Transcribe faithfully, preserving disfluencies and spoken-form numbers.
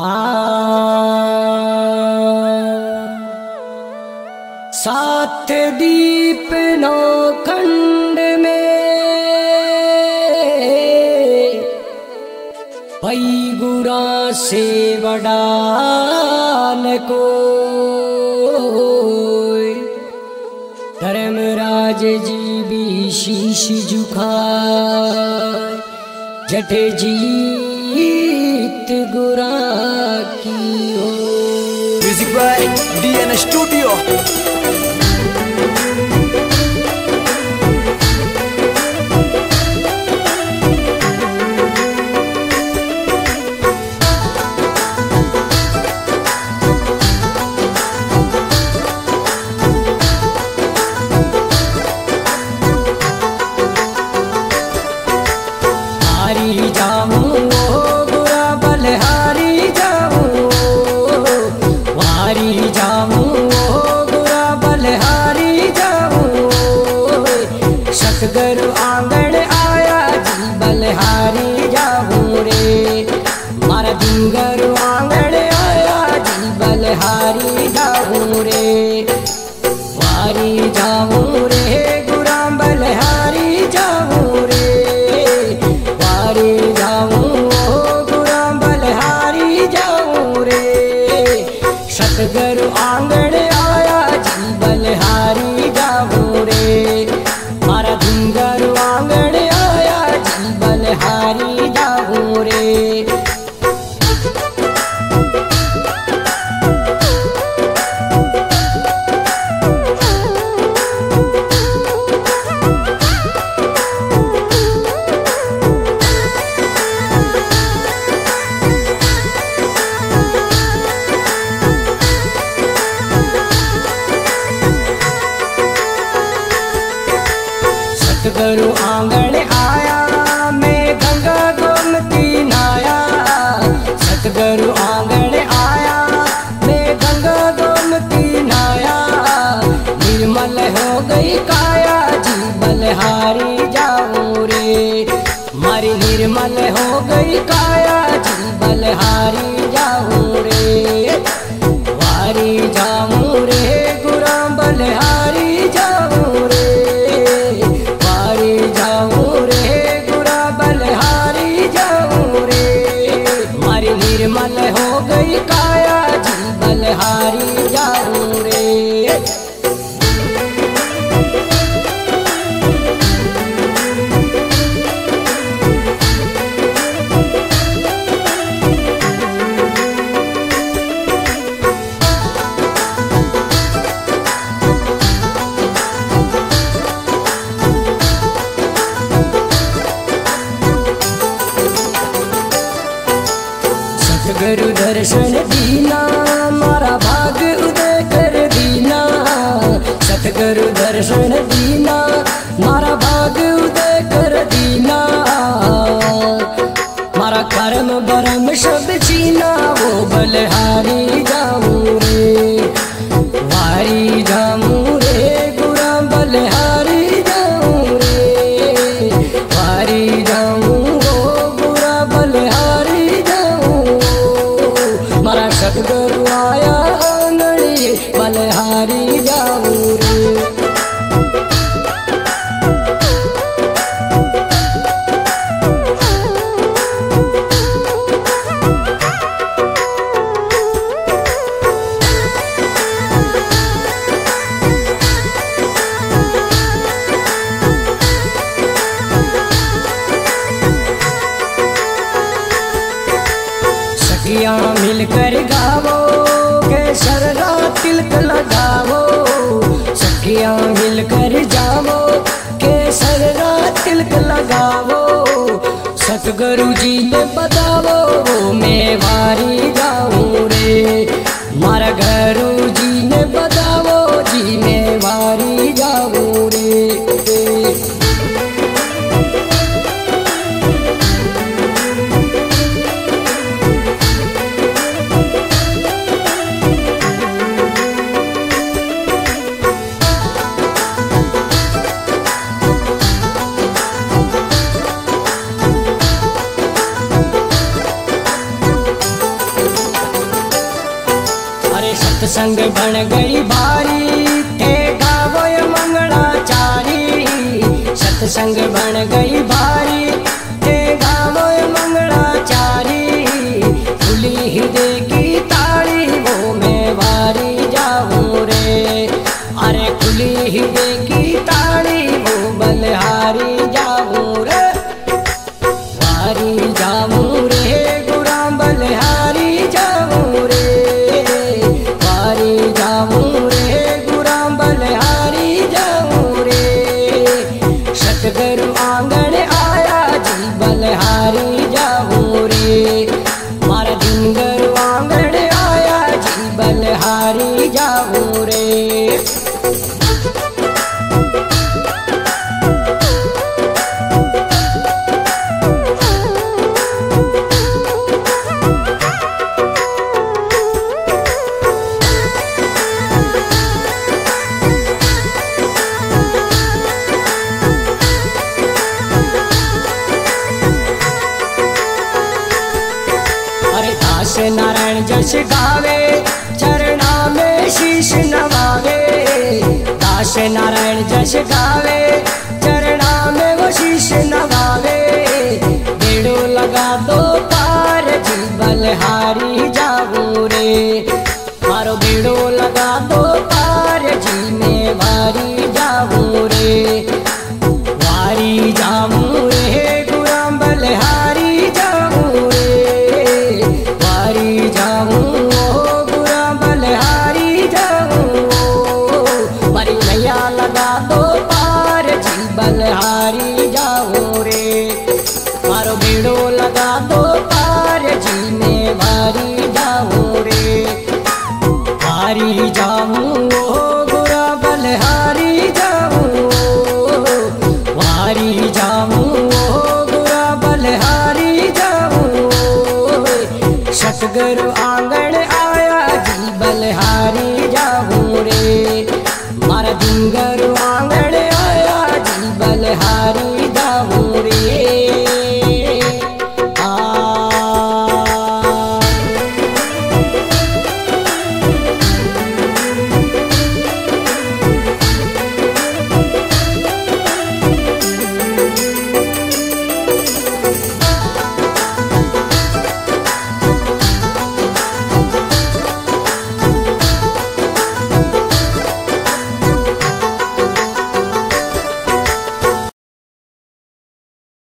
आ सात दीप नौ खंड में पई गुरा से बड़ा न कोई। धर्मराज जी भी शीश झुकाए जठे जीत गुरा की हो। Music by DN studio. सतगुरु आंगन आया जी बलिहारी जाऊं रे। मारा दिंगरु आंगन आया जी बलिहारी जाऊं रे। वारी जाऊं रे गुरा बलिहारी जाऊं रे। वारी जाऊं गुरा बलिहारी जाऊं रे। सतगुरु आंगन आया जी बलिहारी जाऊं रे। मारा दिंगरु आंगन आया जी बलिहारी जाऊं रे। सतगुरु आंगन आया मैं गंगा गोमती नाया। सतगुरु आंगन आया मैं गंगा गोमती नाया। निर्मल हो गई काया जी बलिहारी जाऊं रे। मारी निर्मल हो गई काया जी बलिहारी जाऊं रे। वारी जाऊं रे गुरा बलिहारी जाऊं रे। वारी जाऊं रे गुरा बलिहारी जाऊं रे। मारी निर्मल हो गई काया जी बलिहारी जाऊं रे। सतगुरु दर्शन दीना मारा भाग उदय कर दीना। सतगुरु दर्शन दीना मारा भाग उदय कर दीना। मारा कर्म बरम सब छीना वो बलिहारी जाऊं रे। वारी जाऊं रे गुरा बलिहारी जाऊं रे। वारी जाऊं वो गुरा बलिहारी जाऊं। मारा सतगुरु आया आंगन बलिहारी जाऊं रे। सखियां मिलकर गावो केसर रा तिलक लगावो। सखियां मिलकर जावो केसर रा तिलक लगावो। सतगुरु जी ने बतावो वो मैं वारी जाऊं रे। मारा गुरु जी ने बतावो जी मैं वारी जाऊं रे। सत्संग बन गई भारी थे गावो मंगलाचारी। सत्संग बन गई भारी थे गावो मंगलाचारी। खुली हृदय की ताली वो मैं वारी जाऊं रे। अरे खुली हृदय की ताली वो बलिहारी जाऊं रे। वारी जाऊं रे गुराम बलिहारी जाऊं रे। वारी जाऊं रे गुराम बलिहारी जाऊं रे। सतगुरु आंगन आया जी बलिहारी जाऊं रे। मारा दिन गुरु आंगन आया जी बलिहारी जाऊं रे। दास नारायण जस गावे चरणा में शीश नवावे। दास नारायण जस गावे चरणा में वो शीश नवावे। बेड़ो लगा दो पार जी बलिहारी जाऊं रे। मारो बेड़ो लगा दो पार जी मैं वारी जाऊं रे। वारी जाऊं रे गुराम बलिहारी जाऊं रे। वारी जाऊं ओ गुराम बलिहारी जाऊं। परी नैया लगा दो पार जी बलिहारी जाऊं रे। मारो बेड़ो लगा दो पार जी मैं वारी जाऊं रे। वारी जाऊं ओ गुराम बलिहारी जाऊं। वारी जाऊं ओ गुराम बलिहारी जाऊं। सतगुरु